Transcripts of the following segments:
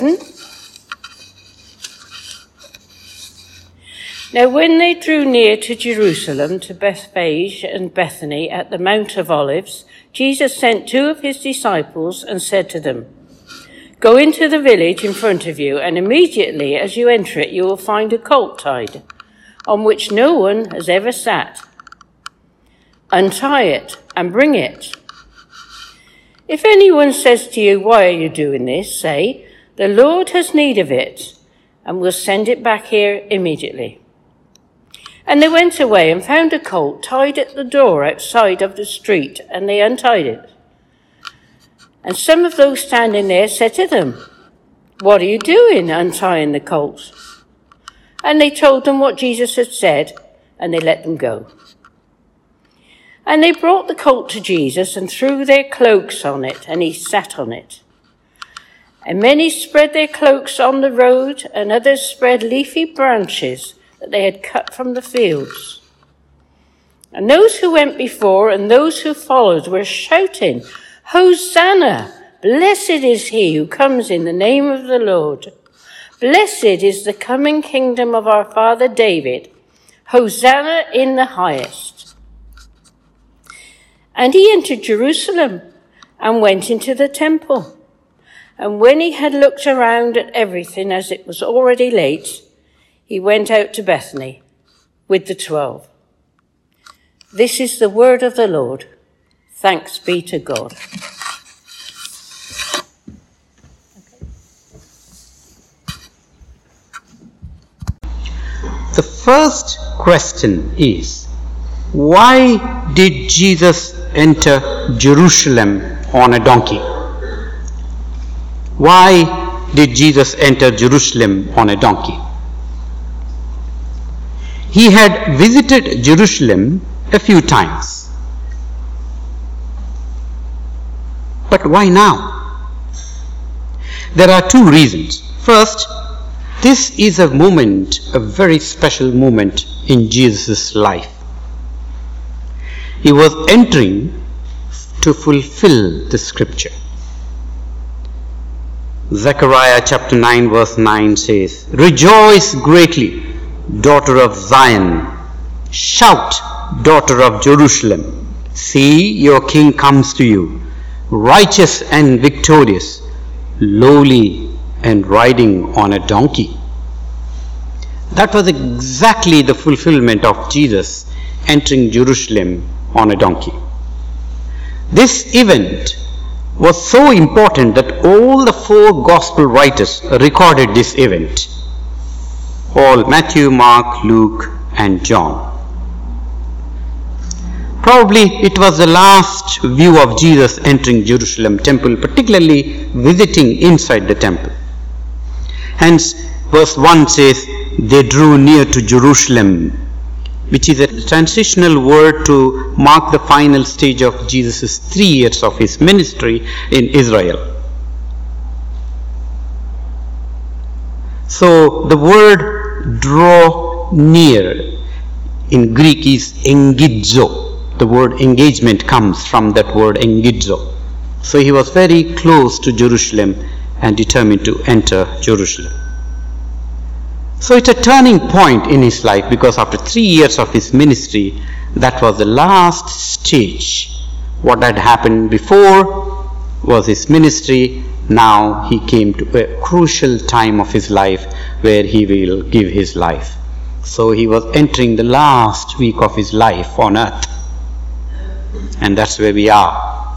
Now when they drew near to Jerusalem, to Bethphage and Bethany at the Mount of Olives, Jesus sent 2 of his disciples and said to them, "Go into the village in front of you, and immediately as you enter it, you will find a colt tied, on which no one has ever sat. Untie it and bring it. If anyone says to you, 'Why are you doing this?' say, 'The Lord has need of it, and will send it back here immediately.'" And they went away and found a colt tied at the door outside of the street, and they untied it. And some of those standing there said to them, "What are you doing, untying the colt?" And they told them what Jesus had said, and they let them go. And they brought the colt to Jesus and threw their cloaks on it, and he sat on it. And many spread their cloaks on the road, and others spread leafy branches that they had cut from the fields. And those who went before and those who followed were shouting, "Hosanna! Blessed is he who comes in the name of the Lord. Blessed is the coming kingdom of our father David. Hosanna in the highest." And he entered Jerusalem and went into the temple. And when he had looked around at everything, as it was already late, he went out to Bethany with the 12. This is the word of the Lord. Thanks be to God. The first question is, why did Jesus enter Jerusalem on a donkey? Why did Jesus enter Jerusalem on a donkey? He had visited Jerusalem a few times. But why now? There are 2 reasons. First, this is a moment, a very special moment in Jesus' life. He was entering to fulfill the scripture. Zechariah chapter 9 verse 9 says, "Rejoice greatly, daughter of Zion. Shout, daughter of Jerusalem. See, your king comes to you, righteous and victorious, lowly and riding on a donkey." That was exactly the fulfillment of Jesus entering Jerusalem on a donkey. This event was so important that all the 4 gospel writers recorded this event. All Matthew, Mark, Luke, and John. Probably it was the last view of Jesus entering Jerusalem temple, particularly visiting inside the temple. Hence, verse 1 says, "They drew near to Jerusalem," which is a transitional word to mark the final stage of Jesus' 3 years of his ministry in Israel. So the word draw near in Greek is engidzo. The word engagement comes from that word engidzo. So he was very close to Jerusalem and determined to enter Jerusalem. So it's a turning point in his life, because after 3 years of his ministry, that was the last stage. What had happened before was his ministry. Now he came to a crucial time of his life where he will give his life. So he was entering the last week of his life on earth. And that's where we are.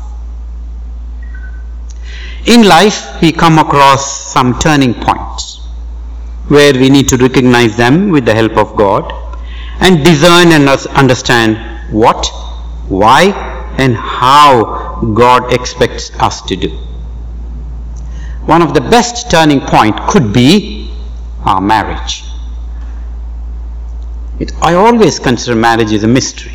In life, we come across some turning points where we need to recognize them with the help of God and discern and understand what, why, and how God expects us to do. One of the best turning point could be our marriage. I always consider marriage as a mystery.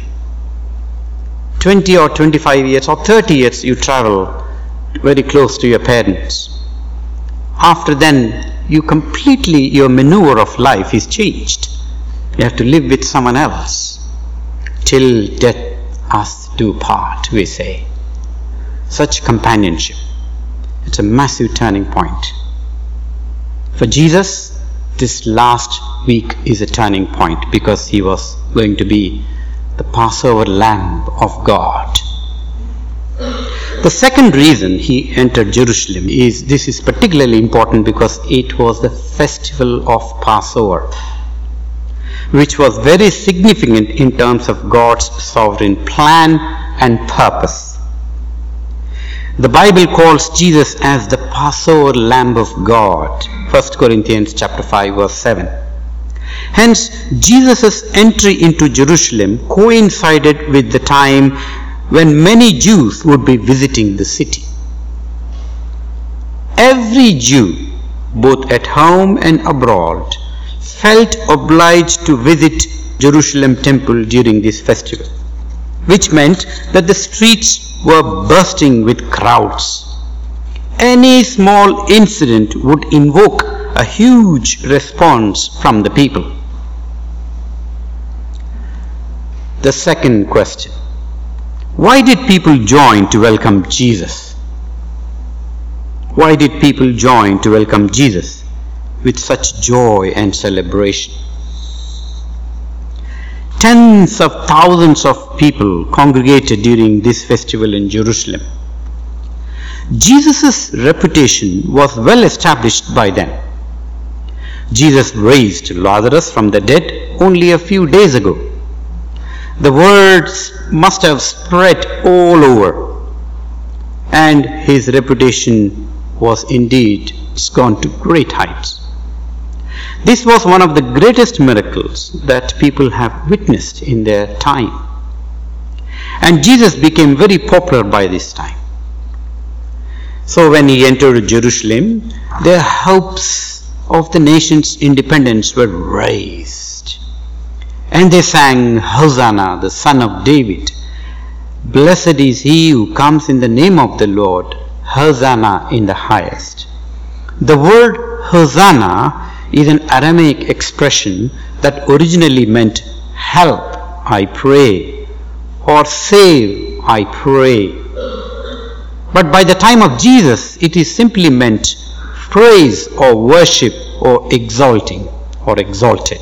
20 or 25 years or 30 years you travel very close to your parents. After then, your maneuver of life is changed. You have to live with someone else. Till death us do part, we say. Such companionship. It's a massive turning point. For Jesus, this last week is a turning point because he was going to be the Passover Lamb of God. The second reason he entered Jerusalem this is particularly important because it was the festival of Passover, which was very significant in terms of God's sovereign plan and purpose. The Bible calls Jesus as the Passover Lamb of God, 1 Corinthians chapter 5 verse 7. Hence, Jesus' entry into Jerusalem coincided with the time when many Jews would be visiting the city. Every Jew, both at home and abroad, felt obliged to visit Jerusalem temple during this festival, which meant that the streets were bursting with crowds. Any small incident would invoke a huge response from the people. The second question: why did people join to welcome Jesus? Why did people join to welcome Jesus with such joy and celebration? Tens of thousands of people congregated during this festival in Jerusalem. Jesus' reputation was well established by then. Jesus raised Lazarus from the dead only a few days ago. The words must have spread all over, and his reputation was indeed gone to great heights. This was one of the greatest miracles that people have witnessed in their time. And Jesus became very popular by this time. So when he entered Jerusalem, their hopes of the nation's independence were raised. And they sang, Hosanna, the Son of David. Blessed is he who comes in the name of the Lord. Hosanna in the highest. The word Hosanna is an Aramaic expression that originally meant help, I pray, or save, I pray. But by the time of Jesus, it is simply meant praise or worship or exalting or exalted.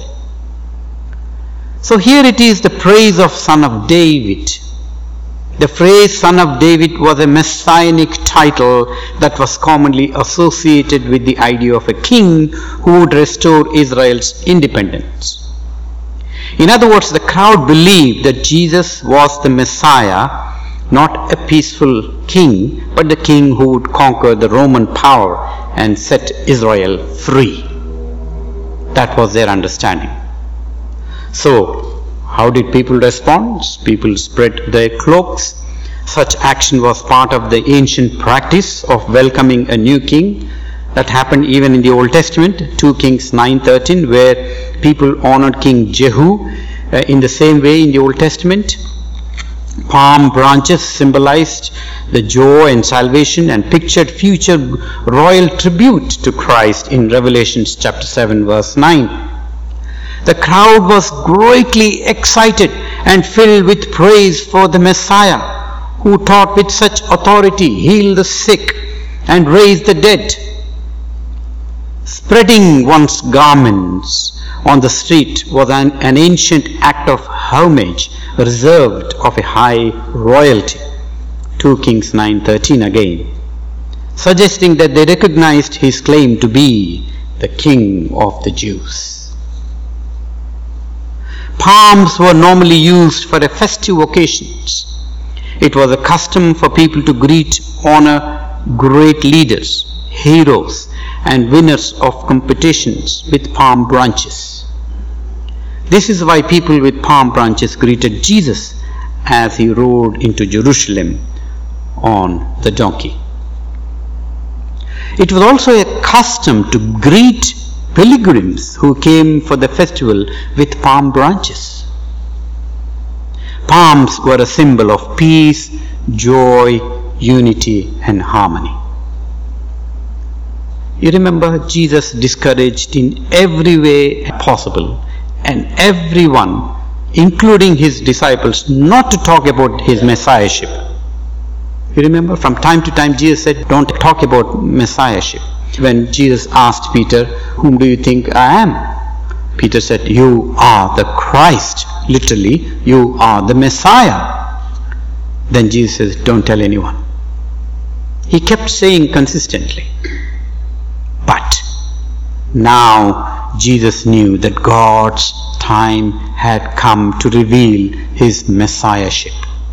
So here it is the praise of Son of David. The phrase Son of David was a messianic title that was commonly associated with the idea of a king who would restore Israel's independence. In other words, the crowd believed that Jesus was the Messiah, not a peaceful king, but the king who would conquer the Roman power and set Israel free. That was their understanding. So, how did people respond? People spread their cloaks. Such action was part of the ancient practice of welcoming a new king. That happened even in the Old Testament, 2 Kings 9:13, where people honored King Jehu. In the same way in the Old Testament, palm branches symbolized the joy and salvation and pictured future royal tribute to Christ in Revelation chapter 7 verse 9. The crowd was greatly excited and filled with praise for the Messiah, who taught with such authority, healed the sick, and raised the dead. Spreading one's garments on the street was an ancient act of homage reserved of a high royalty. 2 Kings 9:13 again, suggesting that they recognized his claim to be the King of the Jews. Palms were normally used for festive occasions. It was a custom for people to greet, honor great leaders, heroes, and winners of competitions with palm branches. This is why people with palm branches greeted Jesus as he rode into Jerusalem on the donkey. It was also a custom to greet pilgrims who came for the festival with palm branches. Palms were a symbol of peace, joy, unity, and harmony. You remember, Jesus discouraged in every way possible and everyone, including his disciples, not to talk about his messiahship. You remember, from time to time Jesus said, don't talk about messiahship. when Jesus asked Peter, "Whom do you think I am?" Peter said, "You are the Christ." Literally, you are the Messiah. Then Jesus says, "Don't tell anyone." He kept saying consistently. But now Jesus knew that God's time had come to reveal his messiahship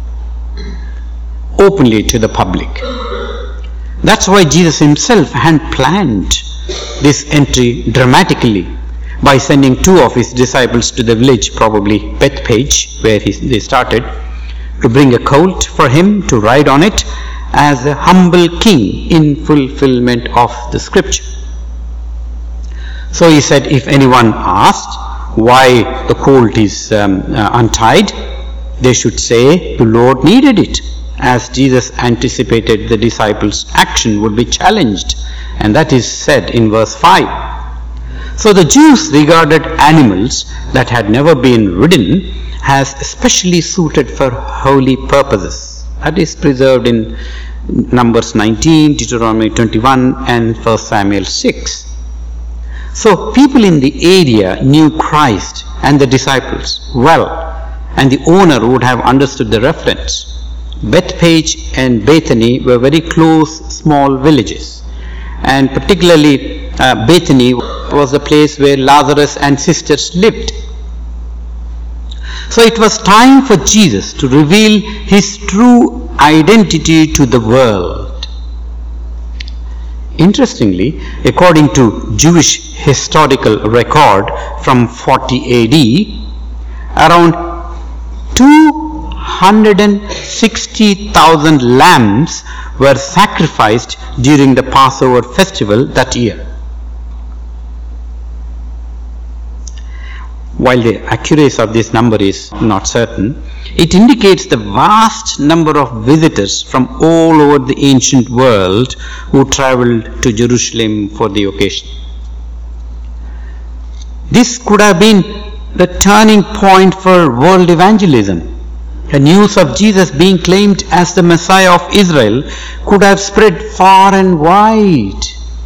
openly to the public. That's why Jesus himself had planned this entry dramatically by sending 2 of his disciples to the village, probably Bethpage, where they started, to bring a colt for him to ride on it as a humble king in fulfillment of the scripture. So he said, if anyone asked why the colt is untied, they should say the Lord needed it, as Jesus anticipated the disciples' action would be challenged, and that is said in verse 5. So the Jews regarded animals that had never been ridden as especially suited for holy purposes. That is preserved in Numbers 19, Deuteronomy 21 and 1 Samuel 6. So people in the area knew Christ and the disciples well, and the owner would have understood the reference. Bethpage and Bethany were very close small villages, and particularly Bethany was the place where Lazarus and sisters lived. So it was time for Jesus to reveal his true identity to the world. Interestingly, according to Jewish historical record from 40 AD, around 260,000 lambs were sacrificed during the Passover festival that year. While the accuracy of this number is not certain, it indicates the vast number of visitors from all over the ancient world who traveled to Jerusalem for the occasion. This could have been the turning point for world evangelism. The news of Jesus being claimed as the Messiah of Israel could have spread far and wide.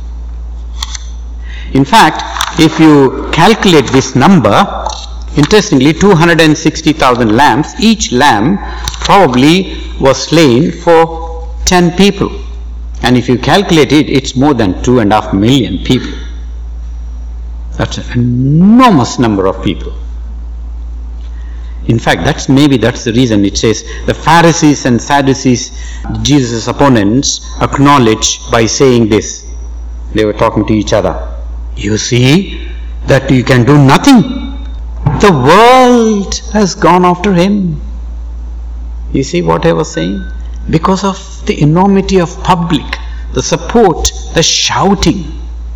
In fact, if you calculate this number, interestingly, 260,000 lambs, each lamb probably was slain for 10 people. And if you calculate it, it's more than 2.5 million people. That's an enormous number of people. In fact, that's the reason it says the Pharisees and Sadducees, Jesus' opponents, acknowledged by saying this. They were talking to each other. You see that you can do nothing. The world has gone after him. You see what I was saying? Because of the enormity of public, the support, the shouting.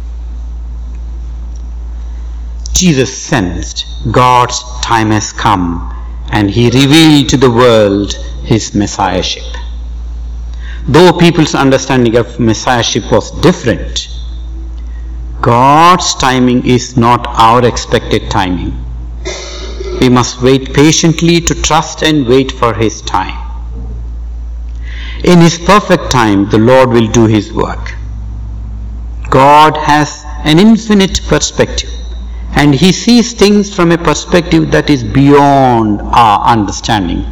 Jesus sensed God's time has come, and he revealed to the world his messiahship. Though people's understanding of messiahship was different, God's timing is not our expected timing. We must wait patiently to trust and wait for his time. In his perfect time, the Lord will do his work. God has an infinite perspective, and he sees things from a perspective that is beyond our understanding.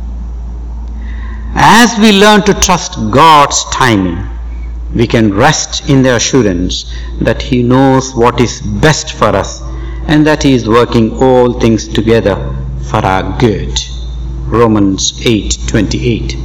As we learn to trust God's timing, we can rest in the assurance that he knows what is best for us, and that he is working all things together for our good. Romans 8:28.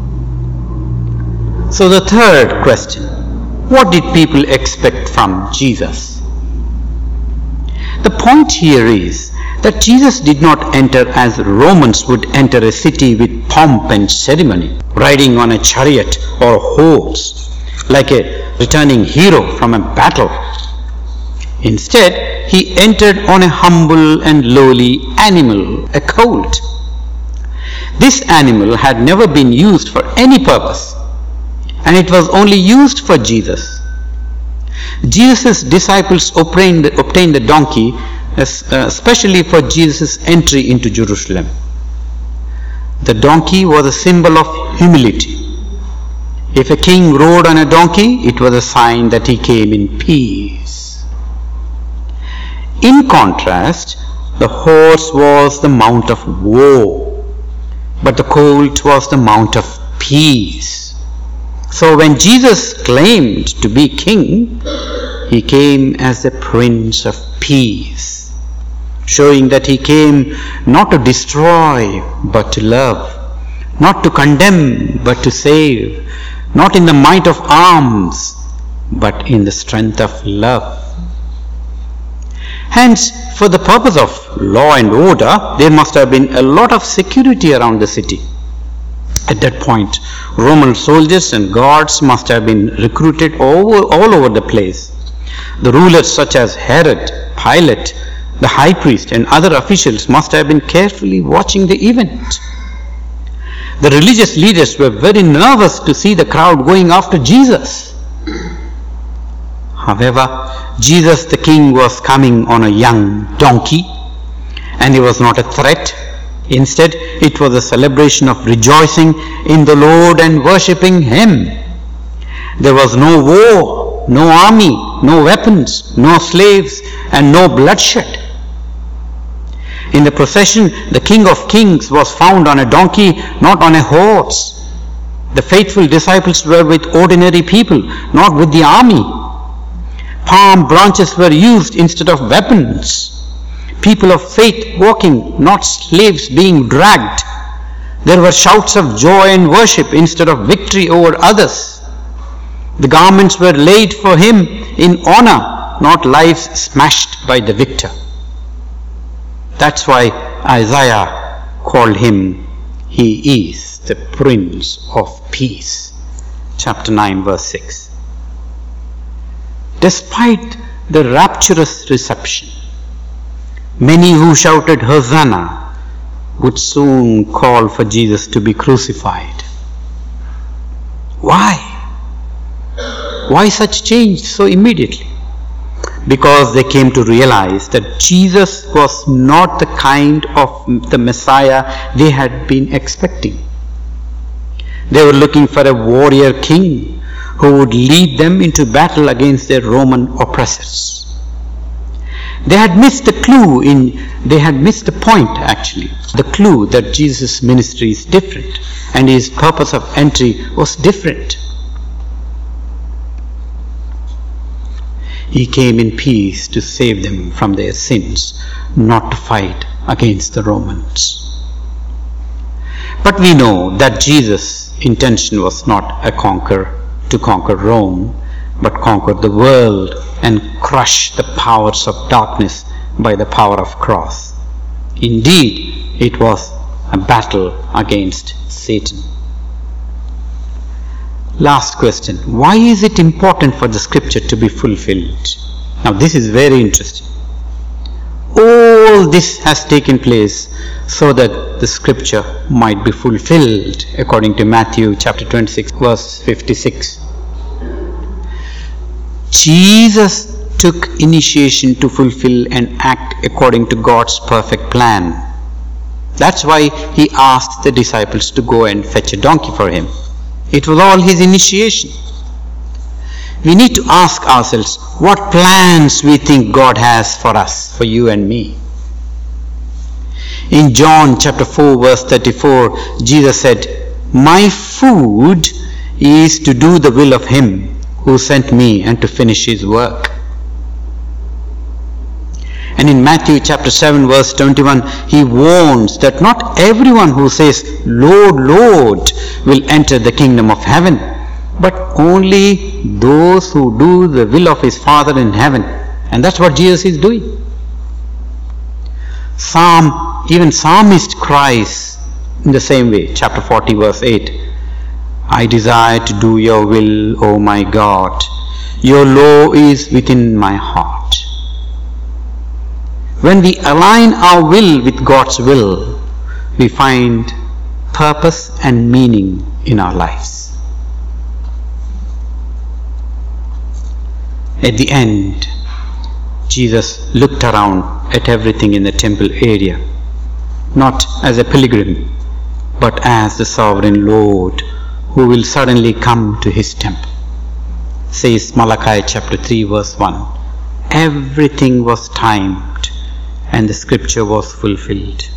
So the third question, what did people expect from Jesus? The point here is that Jesus did not enter as Romans would enter a city with pomp and ceremony, riding on a chariot or horse, like a returning hero from a battle. Instead, he entered on a humble and lowly animal, a colt. This animal had never been used for any purpose, and it was only used for Jesus. Jesus' disciples obtained the donkey especially for Jesus' entry into Jerusalem. The donkey was a symbol of humility. If a king rode on a donkey, it was a sign that he came in peace. In contrast, the horse was the mount of woe, but the colt was the mount of peace. So when Jesus claimed to be king, he came as the Prince of Peace, showing that he came not to destroy but to love, not to condemn but to save, not in the might of arms but in the strength of love. Hence, for the purpose of law and order, there must have been a lot of security around the city. At that point, Roman soldiers and guards must have been recruited all over the place. The rulers such as Herod, Pilate, the high priest and other officials must have been carefully watching the event. The religious leaders were very nervous to see the crowd going after Jesus. However, Jesus the King was coming on a young donkey, and he was not a threat. Instead, it was a celebration of rejoicing in the Lord and worshipping Him. There was no war, no army, no weapons, no slaves, and no bloodshed. In the procession, the King of Kings was found on a donkey, not on a horse. The faithful disciples were with ordinary people, not with the army. Palm branches were used instead of weapons. People of faith walking, not slaves being dragged. There were shouts of joy and worship instead of victory over others. The garments were laid for him in honor, not lives smashed by the victor. That's why Isaiah called him, he is the Prince of Peace. Chapter 9 verse 6. Despite the rapturous reception, many who shouted Hosanna would soon call for Jesus to be crucified. Why? Why such change so immediately? Because they came to realize that Jesus was not the kind of the Messiah they had been expecting. They were looking for a warrior king who would lead them into battle against their Roman oppressors. They had missed the point actually. The clue that Jesus' ministry is different and his purpose of entry was different. He came in peace to save them from their sins, not to fight against the Romans. But we know that Jesus' intention was not to conquer Rome, but conquer the world and crush the powers of darkness by the power of cross. Indeed, it was a battle against Satan. Last question. Why is it important for the scripture to be fulfilled? Now this is very interesting. All this has taken place so that the scripture might be fulfilled, according to Matthew chapter 26 verse 56. Jesus took initiation to fulfill and act according to God's perfect plan. That's why he asked the disciples to go and fetch a donkey for him. It was all his initiation. We need to ask ourselves what plans we think God has for us, for you and me. In John chapter 4 verse 34, Jesus said, "My food is to do the will of him who sent me and to finish his work." And in Matthew chapter 7 verse 21, he warns that not everyone who says, "Lord, Lord," will enter the kingdom of heaven, but only those who do the will of his Father in heaven. And that's what Jesus is doing. Even psalmist cries in the same way, chapter 40 verse 8, "I desire to do your will, O my God. Your law is within my heart." When we align our will with God's will, we find purpose and meaning in our lives. At the end, Jesus looked around at everything in the temple area, not as a pilgrim, but as the sovereign Lord who will suddenly come to his temple. Says Malachi chapter 3 verse 1. Everything was timed and the scripture was fulfilled.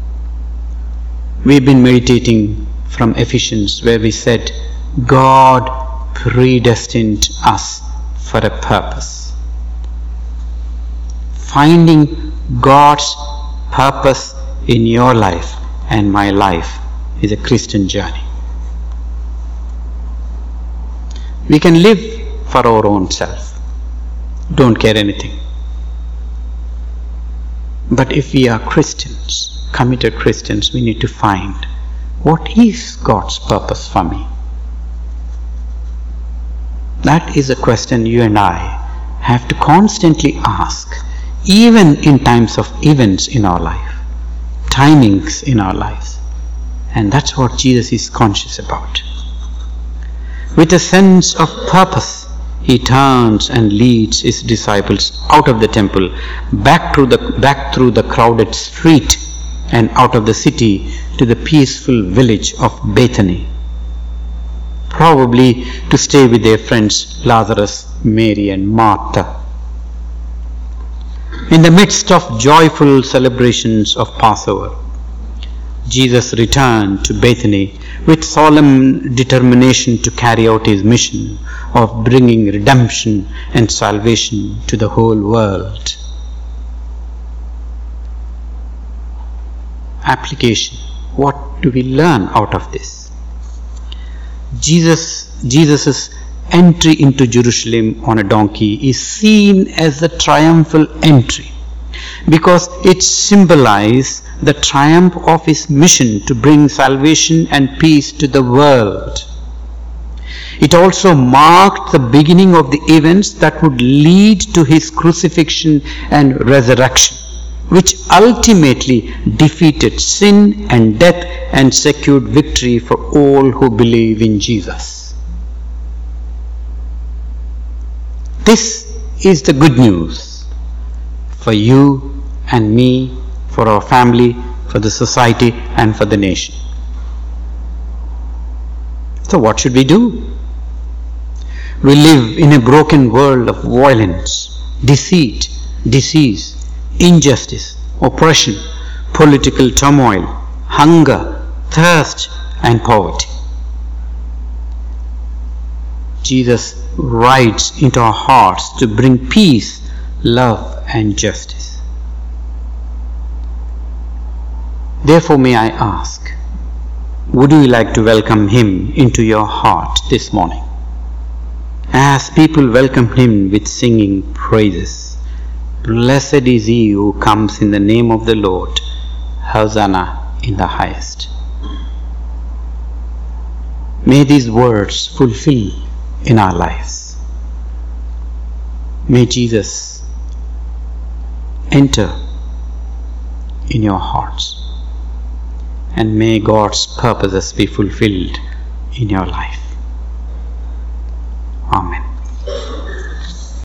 We've been meditating from Ephesians where we said God predestined us for a purpose. Finding God's purpose in your life and my life is a Christian journey. We can live for our own self, don't care anything. But if we are Christians, committed Christians, we need to find what is God's purpose for me. That is a question you and I have to constantly ask, even in times of events in our life, timings in our lives. And that's what Jesus is conscious about. With a sense of purpose, he turns and leads his disciples out of the temple, back through the crowded street and out of the city to the peaceful village of Bethany, probably to stay with their friends Lazarus, Mary and Martha. In the midst of joyful celebrations of Passover, Jesus returned to Bethany with solemn determination to carry out his mission of bringing redemption and salvation to the whole world. Application. What do we learn out of this? Jesus' entry into Jerusalem on a donkey is seen as the triumphal entry because it symbolizes the triumph of his mission to bring salvation and peace to the world. It also marked the beginning of the events that would lead to his crucifixion and resurrection, which ultimately defeated sin and death and secured victory for all who believe in Jesus. This is the good news for you and me, for our family, for the society and for the nation. So what should we do? We live in a broken world of violence, deceit, disease, injustice, oppression, political turmoil, hunger, thirst and poverty. Jesus rides into our hearts to bring peace, love and justice. Therefore, may I ask, would you like to welcome him into your heart this morning? As people welcome him with singing praises, blessed is he who comes in the name of the Lord, Hosanna in the highest. May these words fulfill in our lives. May Jesus enter in your hearts, and may God's purposes be fulfilled in your life.